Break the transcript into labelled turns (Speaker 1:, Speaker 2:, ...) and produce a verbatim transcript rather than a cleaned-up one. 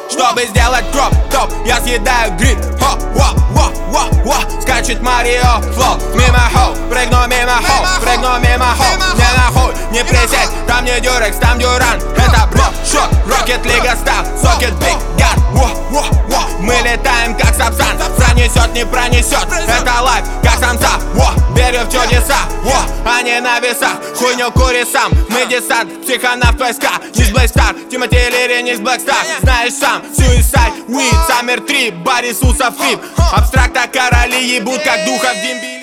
Speaker 1: чтобы сделать кроп топ. Я съедаю грит, хо, во, во, во, во. Скачет Марио, флоу, мимо хоу. Прыгну мимо хоу, прыгну мимо хоу. Не нахуй, не присесть, там не дюрекс, там дюран. Это блок-шот, рокет лига став, сокет биг гад. Во, во, во. Мы летаем как Сапсан, пронесет, не пронесет. Это лайф, как самца, во. Верю в чудеса, во, а не на весах. Хуйню кури сам, мы десант, психонавт войска. Не с Блэкстар, Тимати Лири, не с Блэкстар. Знаешь сам, Suicide, Weed, Summer три, бар Иисуса Фип. Абстракта короли ебут, как духов Димби.